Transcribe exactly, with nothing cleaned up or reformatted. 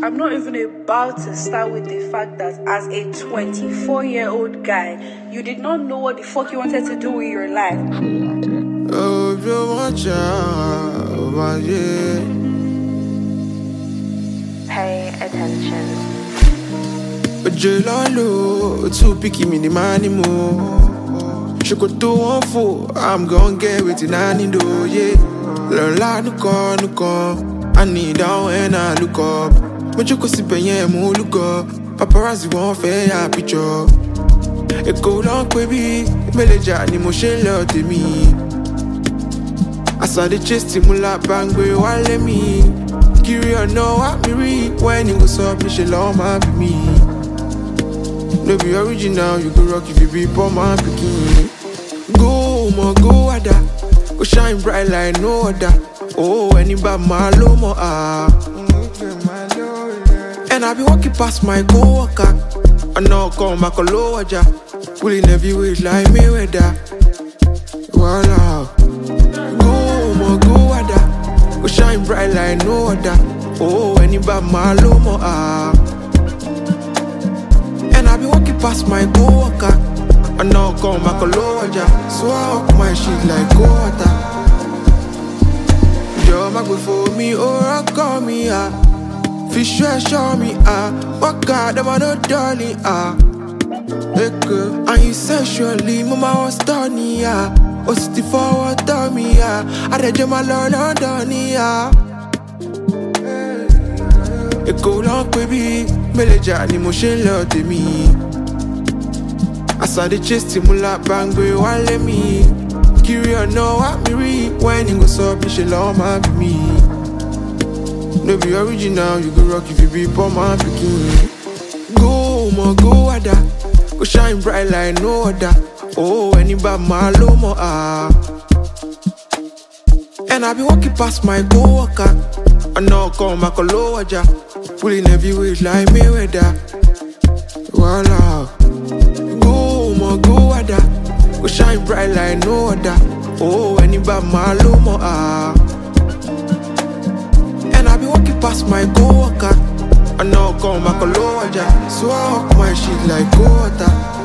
I'm not even about to start with the fact that as a twenty-four-year-old guy, you did not know what the fuck you wanted to do with your life. Oh, you watch out, yeah. Pay attention. Jelalo, too picky me the money more. She could do one fool, I'm gon' get with it, I need to, yeah. Learn la no call, no call. I need down when I look up. But you could see penye mo look up. Paparazzi won't fair ya picture. It go long, baby. Meleja ni mo she love to me. I saw the chest to mula bang, boy, why let me? Kiri or no, what me read. When you go so me she love my me. No be original, you go rock if you be poor man picking. Go, mo, go, ada. Go shine bright like no other. Oh, anybody my low mo ah. And I be walking past my co-worker. I know come back a lower ja. Pulling heavyweight like Mayweather. Voila. Go, mo, go, ada. Go shine bright like no other. Oh, anybody my low mo ah. And I be walking past my co-worker. I know come back a lower ja. So I walk my shit like water. Yo, my go for me or I call me ah. Fish sure show me ah. What God am I no darling ah. Hey girl, and you sexually mama was done ah. Oh, city forward to me ah. I read you my lord on Donny ah. It go long baby. Meleja ni mo she love to me. I saw the chest to mula bang boy why let me. Kiri or no what me read. When you go so be she love my me. No be original, you go rock if you be poor man picking. Go, mo, go, ada. Go shine bright like no other. Oh, anybody my low mo ah. And I be walking past my co-worker. I know come back a lower ja. Pulling heavyweight like Mayweather. Voila. Go, mo, go, ada. Go shine bright like no other. Oh, anybody my low mo ah. And I be walking past my co-worker. I know come back a lower ja. So I walk my shit like water.